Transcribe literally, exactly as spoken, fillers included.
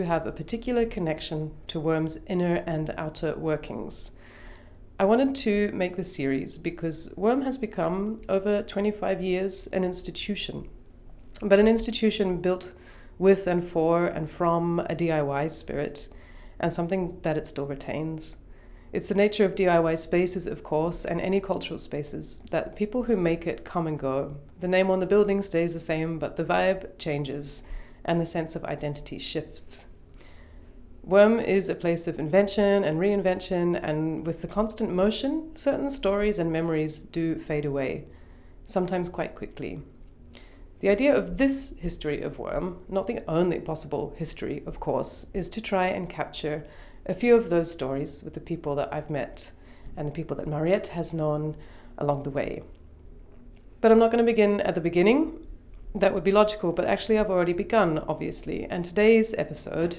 have a particular connection to Worm's inner and outer workings. I wanted to make this series because Worm has become, over twenty-five years, an institution. But an institution built with and for and from a D I Y spirit, and something that it still retains. It's the nature of D I Y spaces, of course, and any cultural spaces, that people who make it come and go. The name on the building stays the same, but the vibe changes, and the sense of identity shifts. Worm is a place of invention and reinvention, and with the constant motion, certain stories and memories do fade away, sometimes quite quickly. The idea of this history of Worm, not the only possible history, of course, is to try and capture a few of those stories with the people that I've met and the people that Mariette has known along the way. But I'm not going to begin at the beginning. That would be logical, but actually I've already begun, obviously. And today's episode,